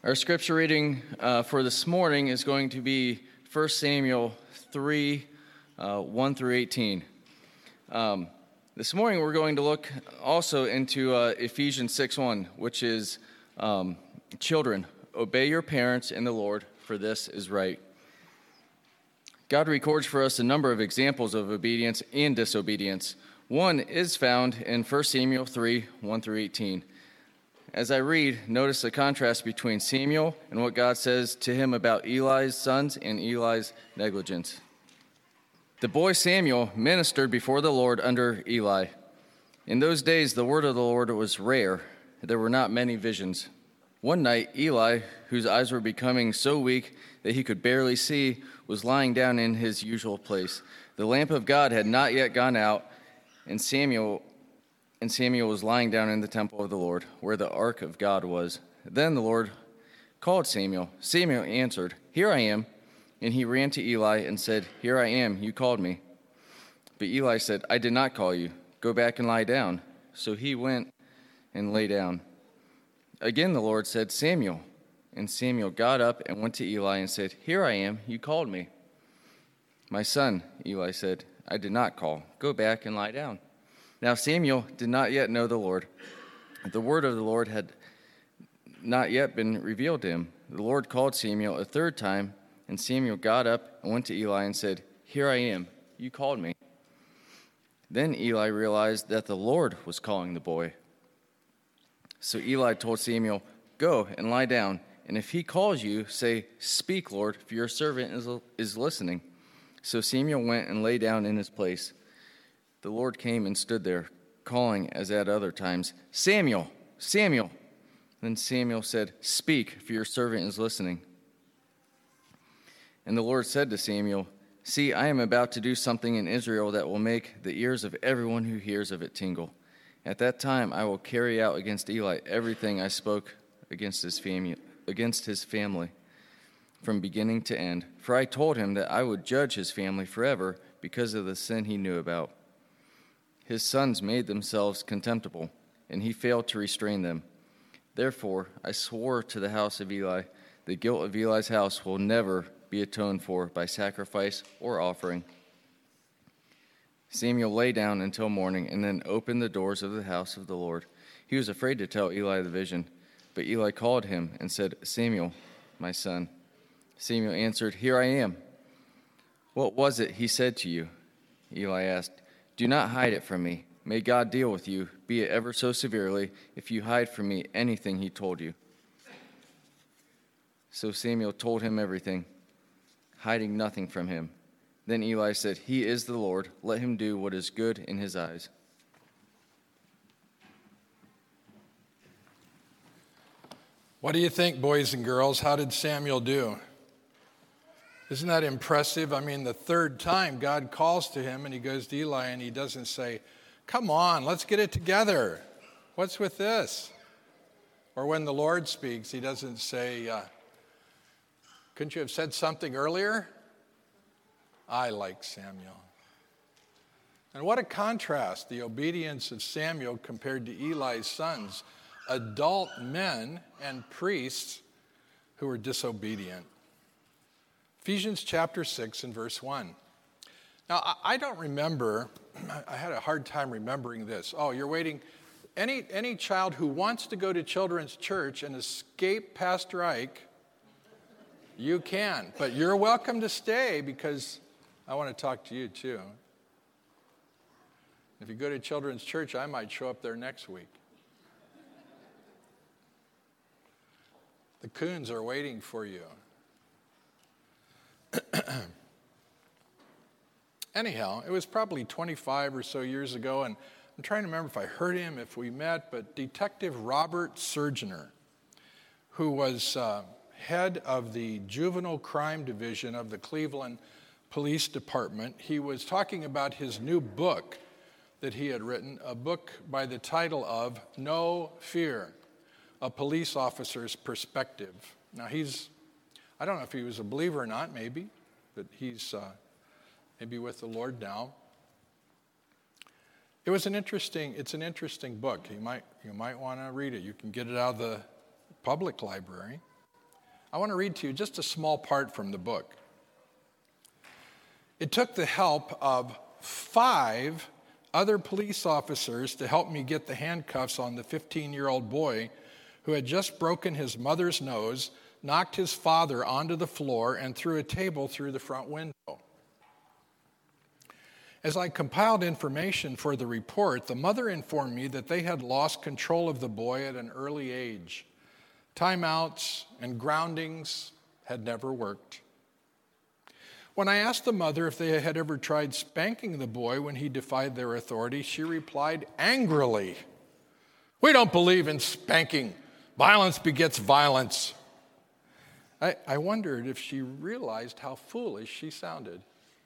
Our scripture reading for this morning is going to be 1 Samuel 3, 1 through 18. This morning we're going to look also into Ephesians 6:1, which is, children, obey your parents in the Lord, for this is right. God records for us a number of examples of obedience and disobedience. One is found in 1 Samuel 3, 1 through 18. As I read, notice the contrast between Samuel and what God says to him about Eli's sons and Eli's negligence. The boy Samuel ministered before the Lord under Eli. In those days, the word of the Lord was rare. There were not many visions. One night, Eli, whose eyes were becoming so weak that he could barely see, was lying down in his usual place. The lamp of God had not yet gone out, and Samuel was lying down in the temple of the Lord, where the ark of God was. Then the Lord called Samuel. Samuel answered, "Here I am." And he ran to Eli and said, "Here I am, you called me." But Eli said, "I did not call you. Go back and lie down." So he went and lay down. Again the Lord said, "Samuel." And Samuel got up and went to Eli and said, "Here I am, you called me." "My son," Eli said, "I did not call. Go back and lie down." Now Samuel did not yet know the Lord. The word of the Lord had not yet been revealed to him. The Lord called Samuel a third time, and Samuel got up and went to Eli and said, "Here I am, you called me." Then Eli realized that the Lord was calling the boy. So Eli told Samuel, "Go and lie down, and if he calls you, say, 'Speak, Lord, for your servant is listening.'" So Samuel went and lay down in his place. The Lord came and stood there, calling as at other times, "Samuel, Samuel." Then Samuel said, "Speak, for your servant is listening." And the Lord said to Samuel, "See, I am about to do something in Israel that will make the ears of everyone who hears of it tingle. At that time I will carry out against Eli everything I spoke against his family, from beginning to end. For I told him that I would judge his family forever because of the sin he knew about. His sons made themselves contemptible, and he failed to restrain them. Therefore, I swore to the house of Eli, the guilt of Eli's house will never be atoned for by sacrifice or offering." Samuel lay down until morning and then opened the doors of the house of the Lord. He was afraid to tell Eli the vision, but Eli called him and said, "Samuel, my son." Samuel answered, "Here I am." "What was it he said to you?" Eli asked. "Do not hide it from me. May God deal with you, be it ever so severely, if you hide from me anything he told you." So Samuel told him everything, hiding nothing from him. Then Eli said, "He is the Lord. Let him do what is good in his eyes." What do you think, boys and girls? How did Samuel do? Isn't that impressive? I mean, the third time God calls to him and he goes to Eli and he doesn't say, "Come on, let's get it together. What's with this?" Or when the Lord speaks, he doesn't say, "Couldn't you have said something earlier?" I like Samuel. And what a contrast, the obedience of Samuel compared to Eli's sons, adult men and priests who were disobedient. Ephesians chapter 6 and verse 1. Now, I don't remember, I had a hard time remembering this. Oh, you're waiting. Any child who wants to go to children's church and escape Pastor Ike, you can. But you're welcome to stay because I want to talk to you too. If you go to children's church, I might show up there next week. The coons are waiting for you. Anyhow, it was probably 25 or so years ago, and I'm trying to remember if I heard him, if we met, but Detective Robert Surgener, who was head of the Juvenile Crime Division of the Cleveland Police Department, he was talking about his new book that he had written, a book by the title of No Fear, A Police Officer's Perspective. Now I don't know if he was a believer or not, maybe, but he's maybe with the Lord now. It's an interesting book. You might want to read it. You can get it out of the public library. I want to read to you just a small part from the book. It took the help of 5 other police officers to help me get the handcuffs on the 15-year-old boy who had just broken his mother's nose, knocked his father onto the floor, and threw a table through the front window. As I compiled information for the report, the mother informed me that they had lost control of the boy at an early age. Timeouts and groundings had never worked. When I asked the mother if they had ever tried spanking the boy when he defied their authority, she replied angrily, "We don't believe in spanking. Violence begets violence." I wondered if she realized how foolish she sounded.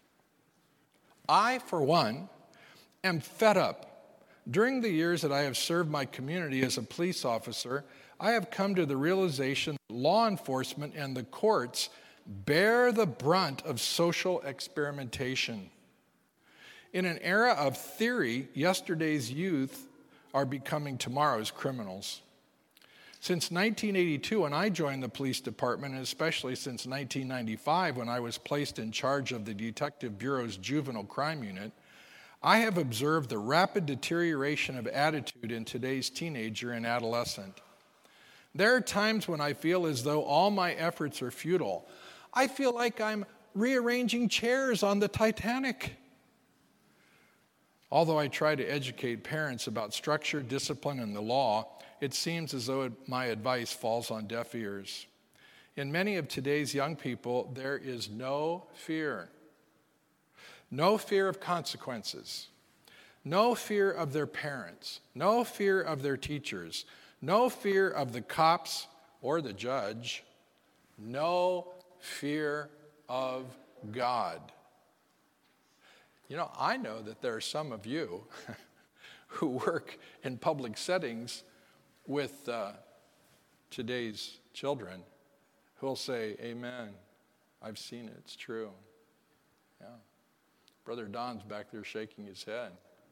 I, for one, am fed up. During the years that I have served my community as a police officer, I have come to the realization that law enforcement and the courts bear the brunt of social experimentation. In an era of theory, yesterday's youth are becoming tomorrow's criminals. Since 1982, when I joined the police department, and especially since 1995, when I was placed in charge of the Detective Bureau's Juvenile Crime Unit, I have observed the rapid deterioration of attitude in today's teenager and adolescent. There are times when I feel as though all my efforts are futile. I feel like I'm rearranging chairs on the Titanic. Although I try to educate parents about structure, discipline, and the law, it seems as though my advice falls on deaf ears. In many of today's young people, there is no fear. No fear of consequences. No fear of their parents. No fear of their teachers. No fear of the cops or the judge. No fear of God. You know, I know that there are some of you who work in public settings with today's children who will say, amen, I've seen it, it's true. Yeah. Brother Don's back there shaking his head.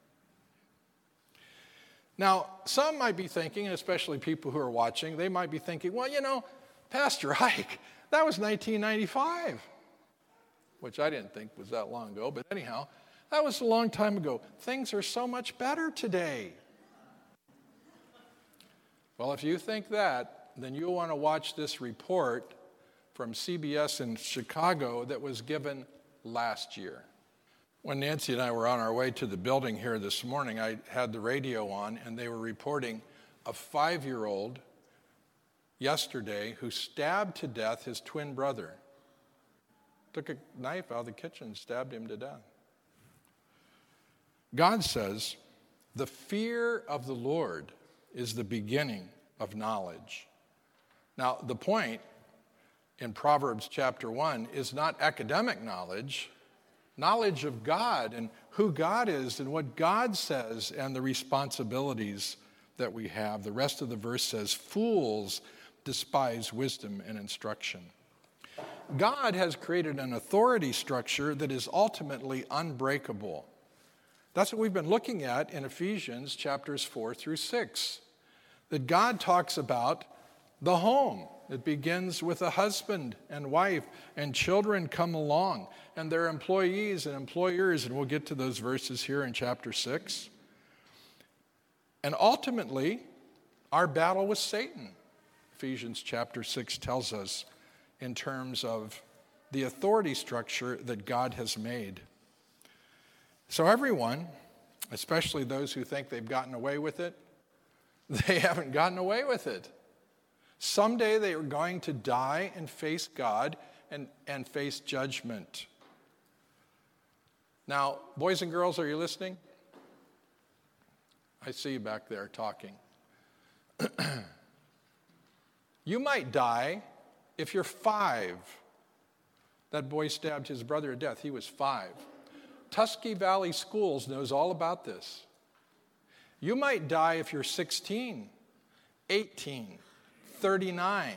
Now, some might be thinking, especially people who are watching, they might be thinking, well, you know, Pastor Ike, that was 1995, which I didn't think was that long ago, but anyhow, that was a long time ago. Things are so much better today. Well, if you think that, then you'll want to watch this report from CBS in Chicago that was given last year. When Nancy and I were on our way to the building here this morning, I had the radio on, and they were reporting a 5-year-old yesterday who stabbed to death his twin brother. Took a knife out of the kitchen and stabbed him to death. God says, the fear of the Lord is the beginning of knowledge. Now, the point in Proverbs chapter 1 is not academic knowledge, knowledge of God and who God is and what God says and the responsibilities that we have. The rest of the verse says, fools despise wisdom and instruction. God has created an authority structure that is ultimately unbreakable. That's what we've been looking at in Ephesians chapters 4 through 6. That God talks about the home. It begins with a husband and wife, and children come along, and their employees and employers, and we'll get to those verses here in chapter 6. And ultimately, our battle with Satan, Ephesians chapter 6 tells us, in terms of the authority structure that God has made. So everyone, especially those who think they've gotten away with it, they haven't gotten away with it. Someday they are going to die and face God and face judgment. Now, boys and girls, are you listening? I see you back there talking. You might die if you're 5. That boy stabbed his brother to death. He was 5. Tusky Valley Schools knows all about this. You might die if you're 16, 18, 39,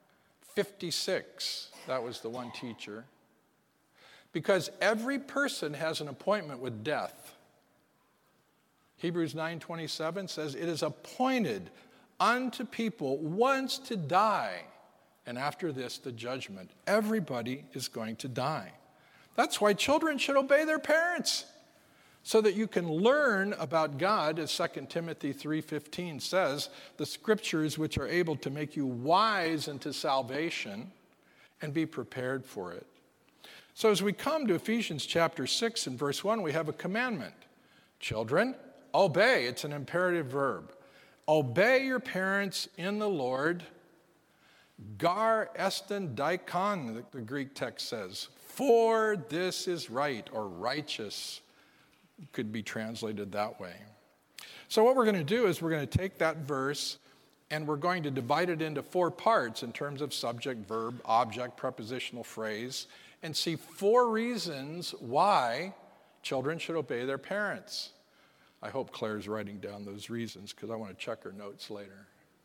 56. That was the one teacher. Because every person has an appointment with death. Hebrews 9:27 says, it is appointed unto people once to die, and after this, the judgment. Everybody is going to die. That's why children should obey their parents, so that you can learn about God, as 2 Timothy 3:15 says, the scriptures which are able to make you wise unto salvation and be prepared for it. So as we come to Ephesians chapter 6 and verse 1, we have a commandment. Children, obey. It's an imperative verb. Obey your parents in the Lord. Gar estin daikon, the Greek text says. For this is right, or righteous, could be translated that way. So what we're going to do is we're going to take that verse and we're going to divide it into 4 parts in terms of subject, verb, object, prepositional phrase, and see 4 reasons why children should obey their parents. I hope Claire's writing down those reasons because I want to check her notes later.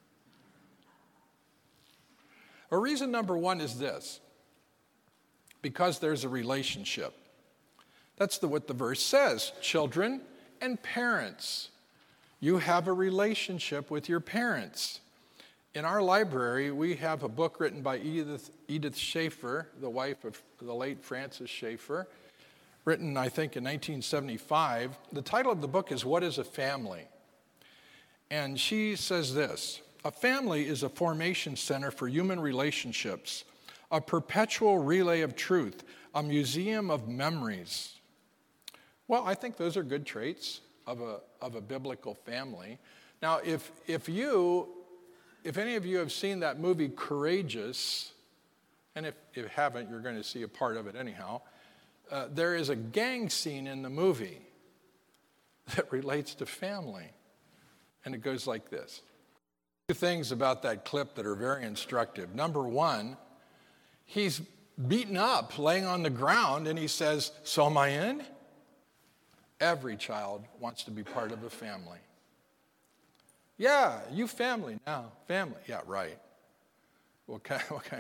Reason number 1 is this: because there's a relationship. That's what the verse says. Children and parents. You have a relationship with your parents. In our library, we have a book written by Edith Schaeffer, the wife of the late Francis Schaeffer, written, I think, in 1975. The title of the book is What is a Family? And she says this: a family is a formation center for human relationships, a perpetual relay of truth, a museum of memories. Well, I think those are good traits of a biblical family. Now, if any of you have seen that movie Courageous, and if you haven't, you're going to see a part of it anyhow, there is a gang scene in the movie that relates to family. And it goes like this. 2 things about that clip that are very instructive. Number 1, he's beaten up, laying on the ground, and he says, "So am I in?" Every child wants to be part of a family. Yeah, you family now. Family. Yeah, right. What kind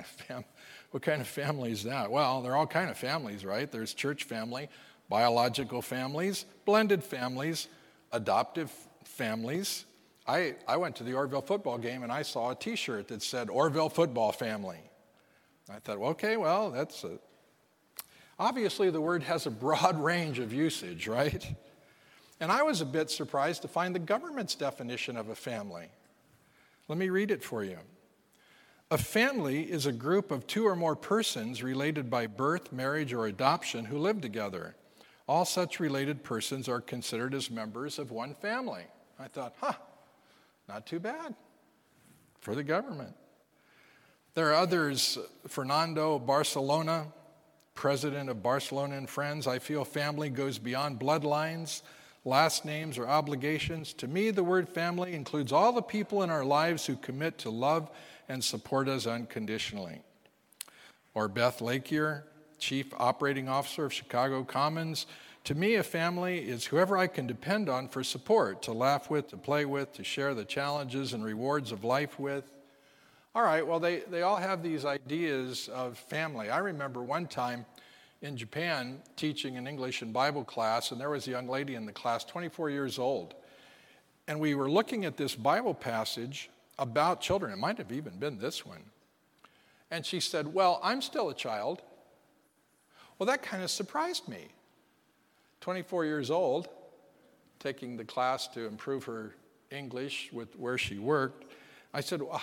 of family is that? Well, there are all kind of families, right? There's church family, biological families, blended families, adoptive families. I went to the Orville football game and I saw a T-shirt that said Orville football family. I thought, well, okay, well, that's a... Obviously, the word has a broad range of usage, right? And I was a bit surprised to find the government's definition of a family. Let me read it for you. A family is a group of 2 or more persons related by birth, marriage, or adoption who live together. All such related persons are considered as members of one family. I thought, not too bad for the government. There are others. Fernando Barcelona, president of Barcelona and Friends. I feel family goes beyond bloodlines, last names, or obligations. To me, the word family includes all the people in our lives who commit to love and support us unconditionally. Or Beth Lakier, chief operating officer of Chicago Commons. To me, a family is whoever I can depend on for support, to laugh with, to play with, to share the challenges and rewards of life with. All right, well, they all have these ideas of family. I remember one time in Japan teaching an English and Bible class, and there was a young lady in the class, 24 years old. And we were looking at this Bible passage about children. It might have even been this one. And she said, well, I'm still a child. Well, that kind of surprised me. 24 years old, taking the class to improve her English with where she worked. I said, well,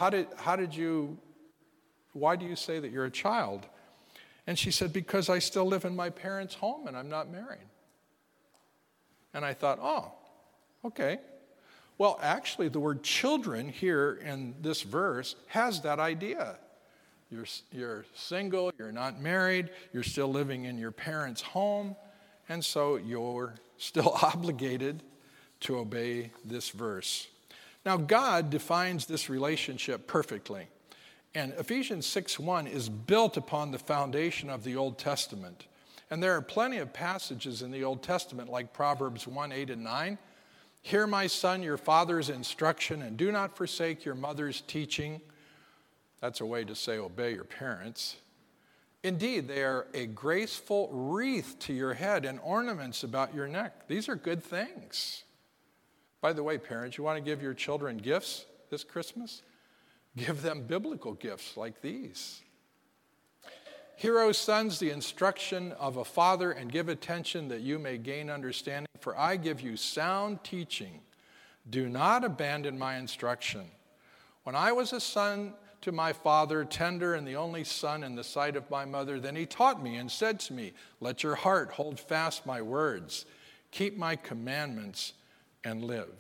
why do you say that you're a child? And she said, because I still live in my parents' home and I'm not married. And I thought, oh, okay. Well, actually, the word children here in this verse has that idea. You're single, you're not married, you're still living in your parents' home, and so you're still obligated to obey this verse. Now, God defines this relationship perfectly. And Ephesians 6:1 is built upon the foundation of the Old Testament. And there are plenty of passages in the Old Testament, like Proverbs 1:8 and 9. Hear, my son, your father's instruction, and do not forsake your mother's teaching. That's a way to say obey your parents. Indeed, they are a graceful wreath to your head and ornaments about your neck. These are good things. By the way, parents, you want to give your children gifts this Christmas? Give them biblical gifts like these. Hear, O sons, the instruction of a father, and give attention that you may gain understanding. For I give you sound teaching. Do not abandon my instruction. When I was a son to my father, tender and the only son in the sight of my mother, then he taught me and said to me, let your heart hold fast my words. Keep my commandments and live.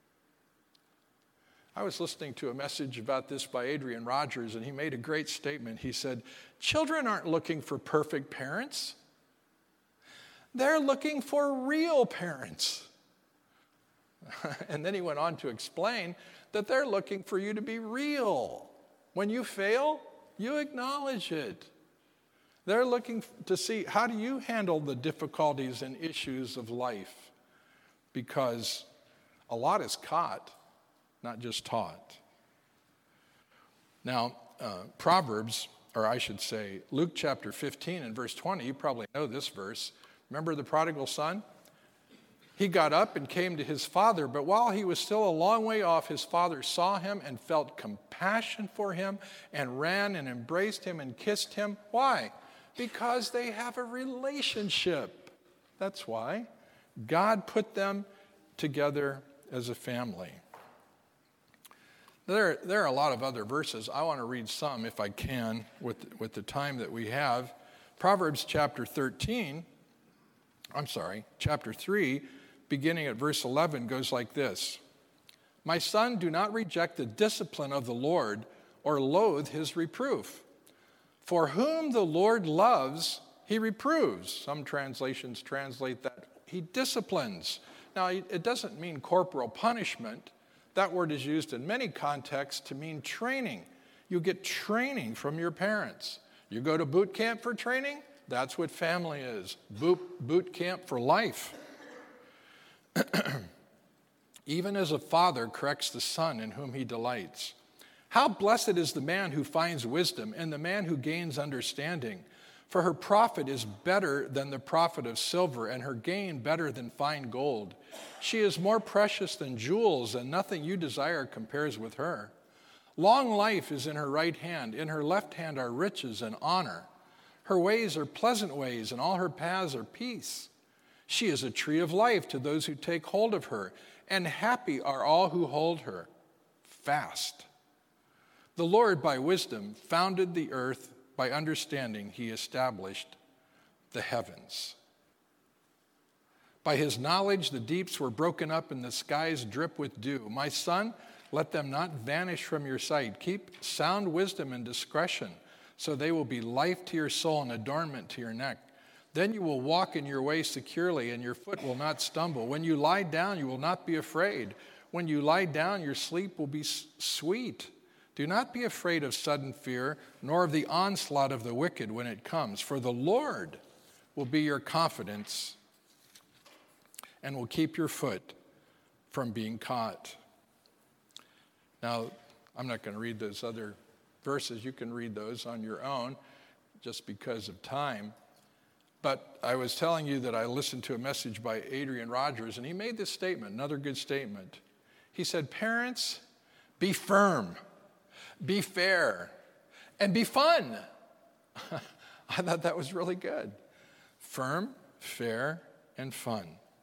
I was listening to a message about this by Adrian Rogers, and he made a great statement. He said, children aren't looking for perfect parents. They're looking for real parents. And then he went on to explain that they're looking for you to be real. When you fail, you acknowledge it. They're looking to see, how do you handle the difficulties and issues of life? Because a lot is caught, not just taught. Now, Proverbs, or I should say, Luke chapter 15 and verse 20, you probably know this verse. Remember the prodigal son? He got up and came to his father, but while he was still a long way off, his father saw him and felt compassion for him and ran and embraced him and kissed him. Why? Because they have a relationship. That's why. God put them together as a family. There are a lot of other verses. I want to read some, if I can, with the time that we have. Proverbs chapter 3, beginning at verse 11, goes like this. My son, do not reject the discipline of the Lord or loathe his reproof. For whom the Lord loves, he reproves. Some translations translate that he disciplines. Now, it doesn't mean corporal punishment. That word is used in many contexts to mean training. You get training from your parents. You go to boot camp for training? That's what family is. Boot camp for life. Even as a father corrects the son in whom he delights. How blessed is the man who finds wisdom and the man who gains understanding. For her profit is better than the profit of silver, and her gain better than fine gold. She is more precious than jewels, and nothing you desire compares with her. Long life is in her right hand. In her left hand are riches and honor. Her ways are pleasant ways, and all her paths are peace. She is a tree of life to those who take hold of her, and happy are all who hold her fast. The Lord, by wisdom, founded the earth. By understanding, he established the heavens. By his knowledge, the deeps were broken up and the skies drip with dew. My son, let them not vanish from your sight. Keep sound wisdom and discretion, so they will be life to your soul and adornment to your neck. Then you will walk in your way securely, and your foot will not stumble. When you lie down, you will not be afraid. When you lie down, your sleep will be sweet. Do not be afraid of sudden fear, nor of the onslaught of the wicked when it comes, for the Lord will be your confidence and will keep your foot from being caught. Now, I'm not going to read those other verses. You can read those on your own just because of time. But I was telling you that I listened to a message by Adrian Rogers, and he made this statement, another good statement. He said, parents, be firm. Be fair, and be fun. I thought that was really good. Firm, fair, and fun.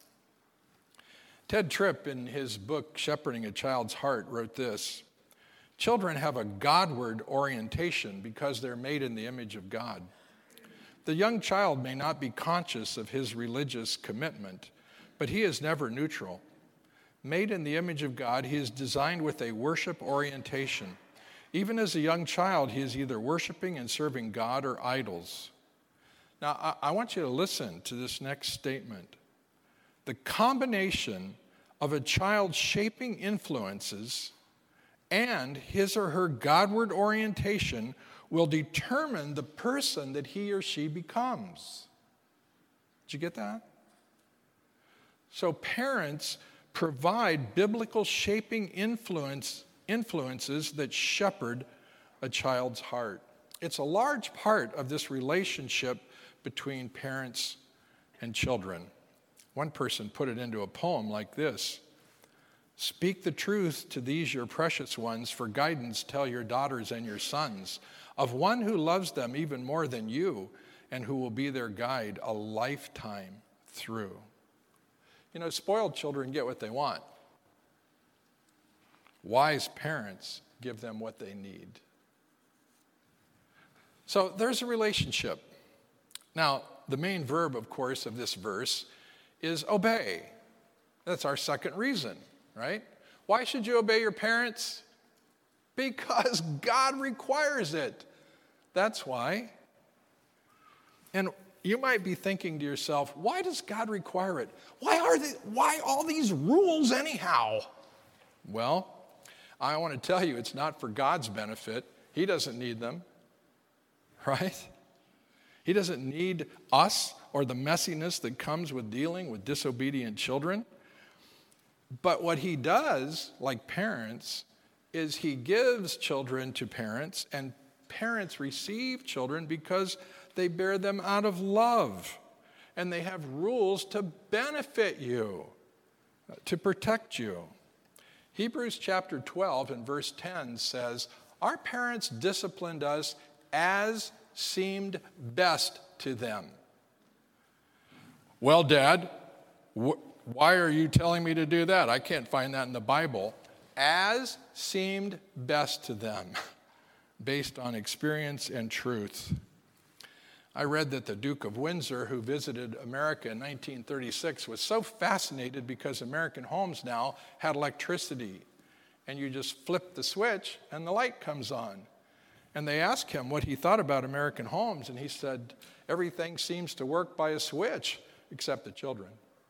Ted Tripp, in his book, Shepherding a Child's Heart, wrote this. Children have a Godward orientation because they're made in the image of God. The young child may not be conscious of his religious commitment, but he is never neutral. Made in the image of God, he is designed with a worship orientation. Even as a young child, he is either worshiping and serving God or idols. Now, I want you to listen to this next statement. The combination of a child's shaping influences and his or her Godward orientation will determine the person that he or she becomes. Did you get that? So parents provide biblical shaping influences that shepherd a child's heart. It's a large part of this relationship between parents and children. One person put it into a poem like this. Speak the truth to these your precious ones. For guidance, tell your daughters and your sons of one who loves them even more than you and who will be their guide a lifetime through. You know, spoiled children get what they want. Wise parents give them what they need. So there's a relationship. Now, the main verb, of course, of this verse is obey. That's our second reason, right? Why should you obey your parents? Because God requires it. That's why. And you might be thinking to yourself, why does God require it? Why all these rules anyhow? Well, I want to tell you, it's not for God's benefit. He doesn't need them, right? He doesn't need us or the messiness that comes with dealing with disobedient children. But what he does, like parents, is he gives children to parents, and parents receive children because they bear them out of love. And they have rules to benefit you, to protect you. Hebrews chapter 12 and verse 10 says, our parents disciplined us as seemed best to them. Well, Dad, why are you telling me to do that? I can't find that in the Bible. As seemed best to them, based on experience and truth. I read that the Duke of Windsor, who visited America in 1936, was so fascinated because American homes now had electricity. And you just flip the switch and the light comes on. And they asked him what he thought about American homes, and he said, everything seems to work by a switch, except the children.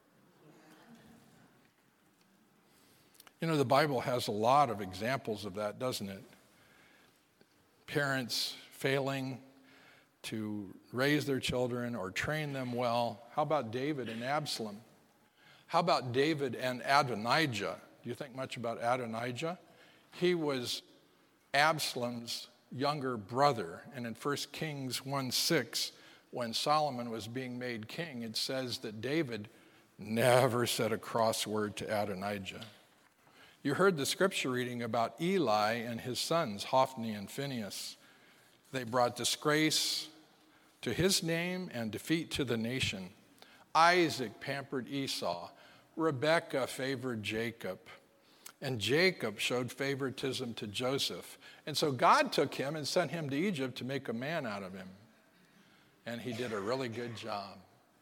You know, the Bible has a lot of examples of that, doesn't it? Parents failing to raise their children or train them well. How about David and Absalom? How about David and Adonijah? Do you think much about Adonijah? He was Absalom's younger brother. And in 1 Kings 1:6, when Solomon was being made king, it says that David never said a cross word to Adonijah. You heard the scripture reading about Eli and his sons, Hophni and Phinehas. They brought disgrace to his name and defeat to the nation. Isaac pampered Esau. Rebekah favored Jacob. And Jacob showed favoritism to Joseph. And so God took him and sent him to Egypt to make a man out of him. And he did a really good job.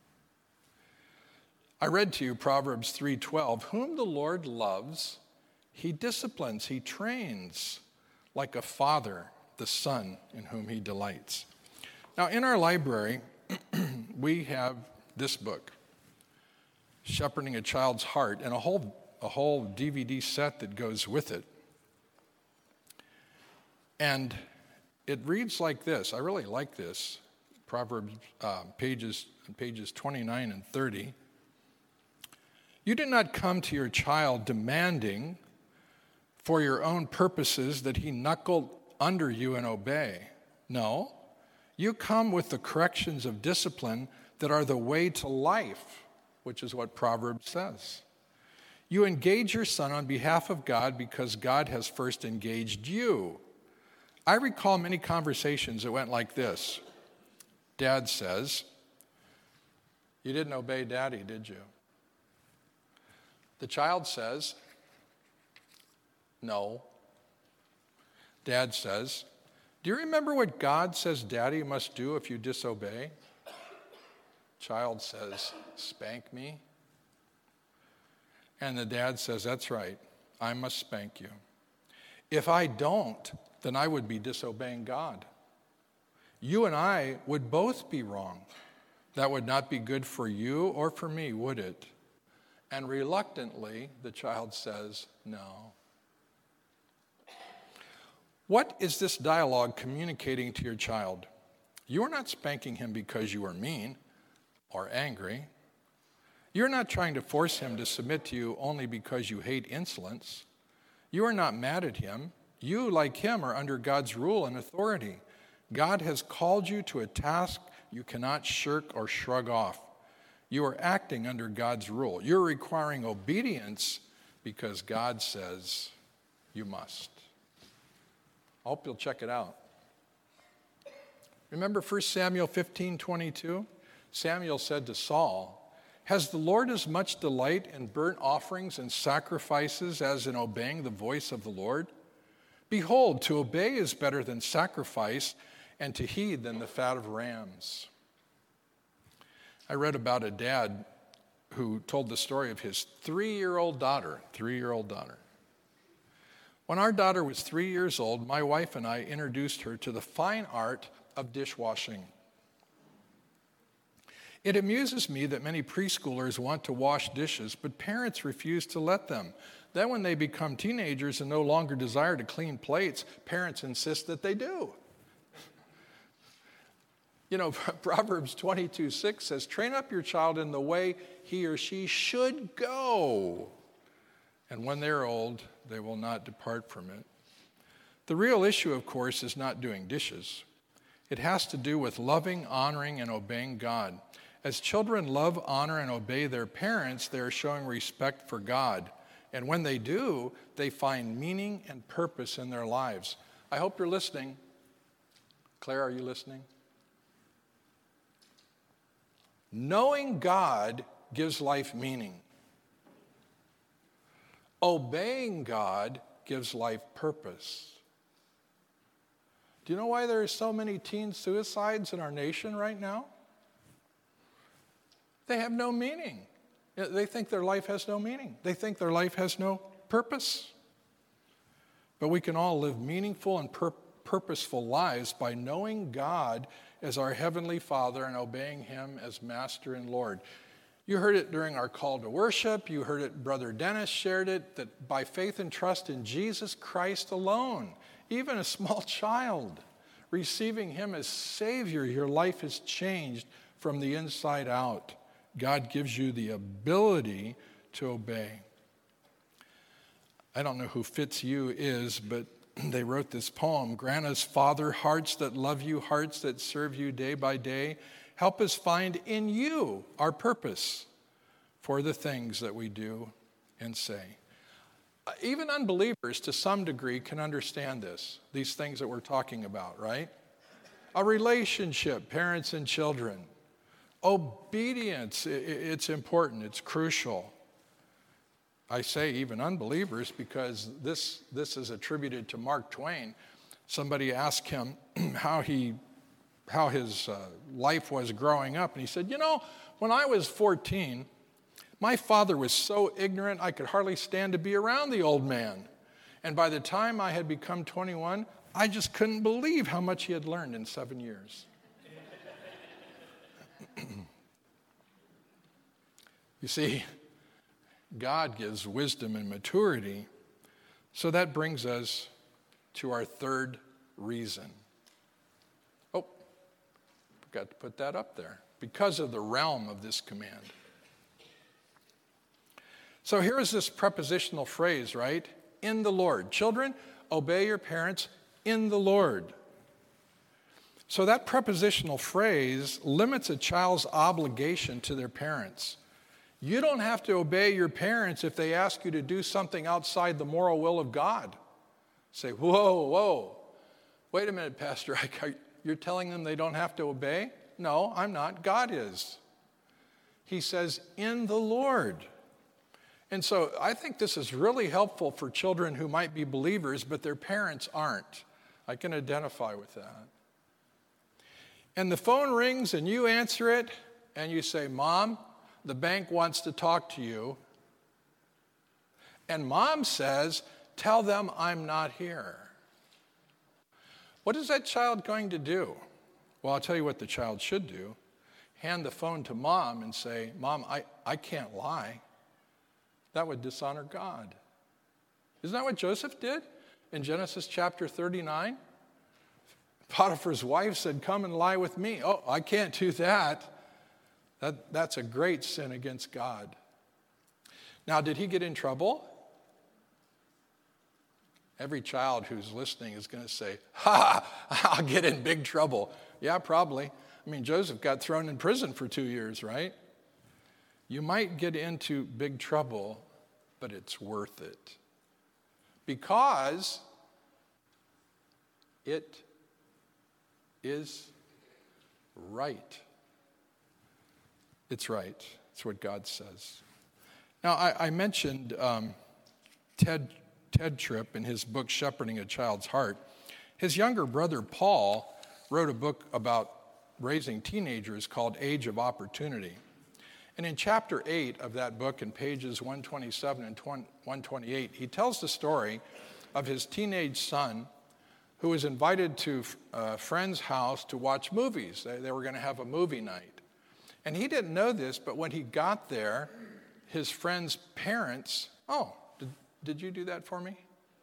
I read to you Proverbs 3:12. Whom the Lord loves, he disciplines, he trains, like a father, the son in whom he delights. Now, in our library, we have this book, Shepherding a Child's Heart, and a whole DVD set that goes with it. And it reads like this. I really like this. Proverbs pages 29 and 30. You did not come to your child demanding for your own purposes that he knuckle under you and obey. No, you come with the corrections of discipline that are the way to life, which is what Proverbs says. You engage your son on behalf of God because God has first engaged you. I recall many conversations that went like this. Dad says, you didn't obey Daddy, did you? The child says, no. Dad says, do you remember what God says Daddy must do if you disobey? Child says, spank me. And the dad says, that's right, I must spank you. If I don't, then I would be disobeying God. You and I would both be wrong. That would not be good for you or for me, would it? And reluctantly, the child says, no. What is this dialogue communicating to your child? You are not spanking him because you are mean or angry. You're not trying to force him to submit to you only because you hate insolence. You are not mad at him. You, like him, are under God's rule and authority. God has called you to a task you cannot shirk or shrug off. You are acting under God's rule. You're requiring obedience because God says you must. I hope you'll check it out. Remember 1 Samuel 15:22? Samuel said to Saul, "Has the Lord as much delight in burnt offerings and sacrifices as in obeying the voice of the Lord? Behold, to obey is better than sacrifice, and to heed than the fat of rams." I read about a dad who told the story of his 3-year-old daughter. When our daughter was 3 years old, my wife and I introduced her to the fine art of dishwashing. It amuses me that many preschoolers want to wash dishes, but parents refuse to let them. Then when they become teenagers and no longer desire to clean plates, parents insist that they do. You know, Proverbs 22:6 says, "Train up your child in the way he or she should go, and when they're old, they will not depart from it." The real issue, of course, is not doing dishes. It has to do with loving, honoring, and obeying God. As children love, honor, and obey their parents, they are showing respect for God. And when they do, they find meaning and purpose in their lives. I hope you're listening. Claire, are you listening? Knowing God gives life meaning. Obeying God gives life purpose. Do you know why there are so many teen suicides in our nation right now? They have no meaning. They think their life has no meaning. They think their life has no purpose. But we can all live meaningful and purposeful lives by knowing God as our Heavenly Father and obeying Him as Master and Lord. You heard it during our call to worship. You heard it, Brother Dennis shared it, that by faith and trust in Jesus Christ alone, even a small child, receiving Him as Savior, your life is changed from the inside out. God gives you the ability to obey. I don't know who Fitzhugh is, but they wrote this poem. "Grant us, Father, hearts that love you, hearts that serve you day by day. Help us find in you our purpose for the things that we do and say." Even unbelievers, to some degree, can understand these things that we're talking about, right? A relationship, parents and children. Obedience, it's important, it's crucial. I say even unbelievers because this is attributed to Mark Twain. Somebody asked him how his life was growing up, and he said, "You know, when I was 14, my father was so ignorant I could hardly stand to be around the old man. And by the time I had become 21, I just couldn't believe how much he had learned in 7 years." You see, God gives wisdom and maturity. So that brings us to our third reason. Oh, forgot to put that up there. Because of the realm of this command. So here is this prepositional phrase, right? In the Lord. Children, obey your parents in the Lord. So that prepositional phrase limits a child's obligation to their parents. You don't have to obey your parents if they ask you to do something outside the moral will of God. Say, whoa, wait a minute, Pastor, you're telling them they don't have to obey? No, I'm not. God is. He says, in the Lord. And so I think this is really helpful for children who might be believers, but their parents aren't. I can identify with that. And the phone rings and you answer it and you say, "Mom, the bank wants to talk to you." And Mom says, "Tell them I'm not here." What is that child going to do? Well, I'll tell you what the child should do. Hand the phone to Mom and say, "Mom, I can't lie." That would dishonor God. Isn't that what Joseph did in Genesis chapter 39? Potiphar's wife said, "Come and lie with me." Oh, I can't do that. That's a great sin against God. Now, did he get in trouble? Every child who's listening is going to say, I'll get in big trouble. Yeah, probably. I mean, Joseph got thrown in prison for 2 years, right? You might get into big trouble, but it's worth it. Because it is right. It's right. It's what God says. Now, I mentioned Ted Tripp in his book, Shepherding a Child's Heart. His younger brother, Paul, wrote a book about raising teenagers called Age of Opportunity. And in chapter 8 of that book, in pages 127 and 128, he tells the story of his teenage son who was invited to a friend's house to watch movies. They were going to have a movie night. And he didn't know this, but when he got there, his friend's parents, did you do that for me?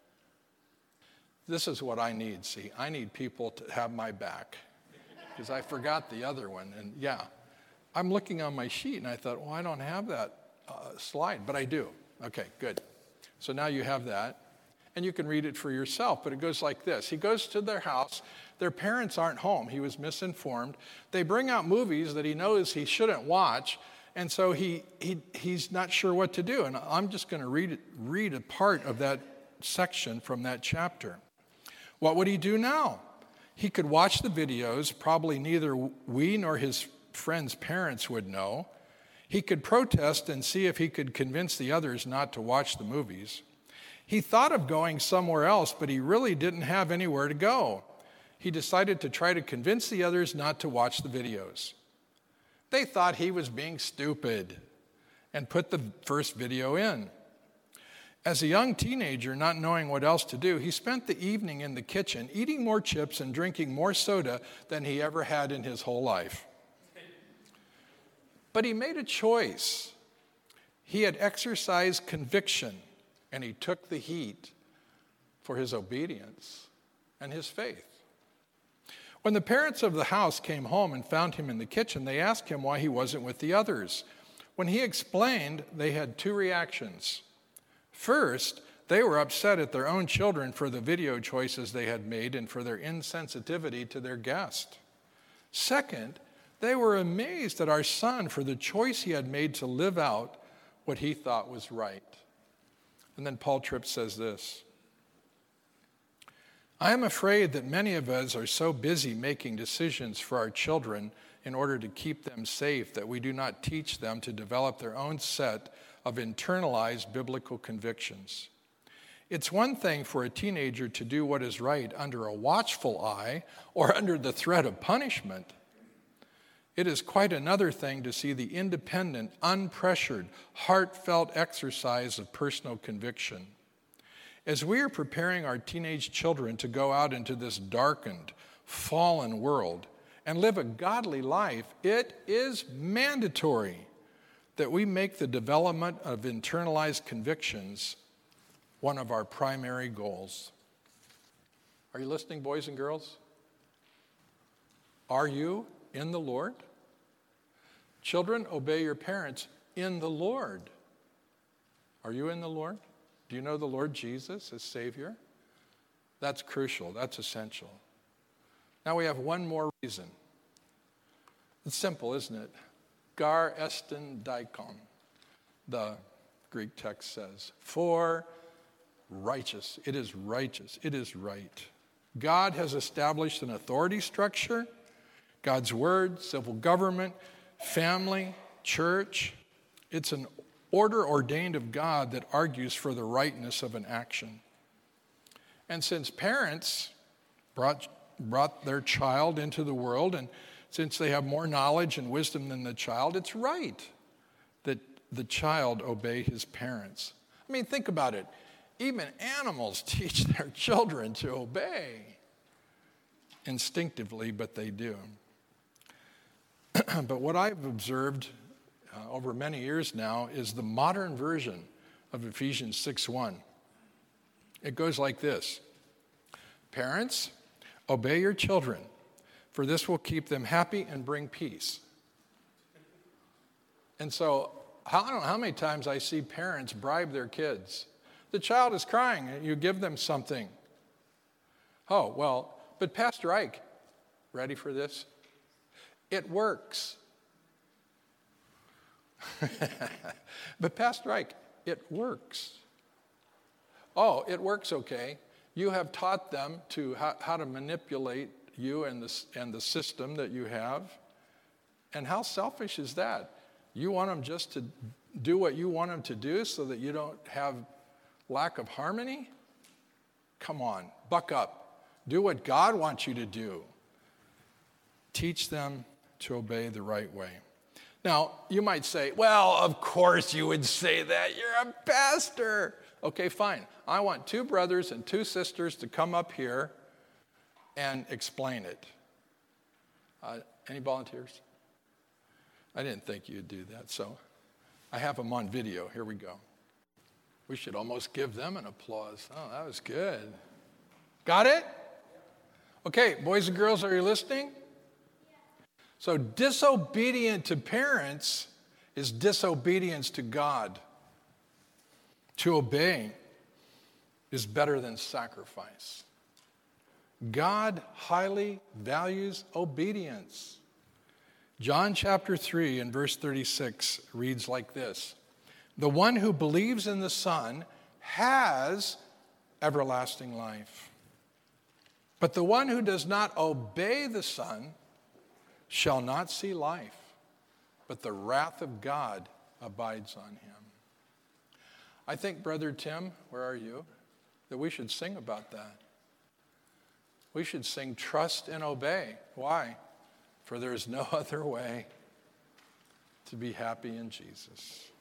This is what I need, see. I need people to have my back because I forgot the other one. And yeah, I'm looking on my sheet and I thought, I don't have that slide, but I do. Okay, good. So now you have that. And you can read it for yourself, but it goes like this. He goes to their house. Their parents aren't home. He was misinformed. They bring out movies that he knows he shouldn't watch, and so he's not sure what to do. And I'm just going to read a part of that section from that chapter. What would he do now? He could watch the videos. Probably neither we nor his friend's parents would know. He could protest and see if he could convince the others not to watch the movies. He thought of going somewhere else, but he really didn't have anywhere to go. He decided to try to convince the others not to watch the videos. They thought he was being stupid and put the first video in. As a young teenager, not knowing what else to do, he spent the evening in the kitchen eating more chips and drinking more soda than he ever had in his whole life. But he made a choice. He had exercised conviction, and he took the heat for his obedience and his faith. When the parents of the house came home and found him in the kitchen, they asked him why he wasn't with the others. When he explained, they had two reactions. First, they were upset at their own children for the video choices they had made and for their insensitivity to their guest. Second, they were amazed at our son for the choice he had made to live out what he thought was right. And then Paul Tripp says this: I am afraid that many of us are so busy making decisions for our children in order to keep them safe that we do not teach them to develop their own set of internalized biblical convictions. It's one thing for a teenager to do what is right under a watchful eye or under the threat of punishment. It is quite another thing to see the independent, unpressured, heartfelt exercise of personal conviction. As we are preparing our teenage children to go out into this darkened, fallen world and live a godly life, it is mandatory that we make the development of internalized convictions one of our primary goals. Are you listening, boys and girls? Are you in the Lord? Children, obey your parents in the Lord. Are you in the Lord? Do you know the Lord Jesus as Savior? That's crucial. That's essential. Now we have one more reason. It's simple, isn't it? Gar estin daikon, the Greek text says. For righteous. It is righteous. It is right. God has established an authority structure, God's word, civil government, family, church. It's an order ordained of God that argues for the rightness of an action. And since parents brought their child into the world, and since they have more knowledge and wisdom than the child, it's right that the child obey his parents. I mean, think about it. Even animals teach their children to obey instinctively, but they do. But what I've observed over many years now is the modern version of Ephesians 6:1. It goes like this: Parents, obey your children, for this will keep them happy and bring peace. And so, I don't know how many times I see parents bribe their kids. The child is crying, and you give them something. Oh, well, but Pastor Ike, ready for this? It works. But Pastor Ike, it works. Oh, it works okay. You have taught them to how to manipulate you and the system that you have. And how selfish is that? You want them just to do what you want them to do so that you don't have lack of harmony? Come on, buck up. Do what God wants you to do. Teach them to obey the right way. Now, you might say, well, of course you would say that. You're a pastor. Okay, fine. I want 2 brothers and 2 sisters to come up here and explain it. Any volunteers? I didn't think you'd do that, so I have them on video. Here we go. We should almost give them an applause. Oh, that was good. Got it? Okay, boys and girls, are you listening? So disobedient to parents is disobedience to God. To obey is better than sacrifice. God highly values obedience. John chapter 3 and verse 36 reads like this: "The one who believes in the Son has everlasting life. But the one who does not obey the Son shall not see life, but the wrath of God abides on him." I think, Brother Tim, where are you? That we should sing about that. We should sing trust and obey. Why? For there is no other way to be happy in Jesus.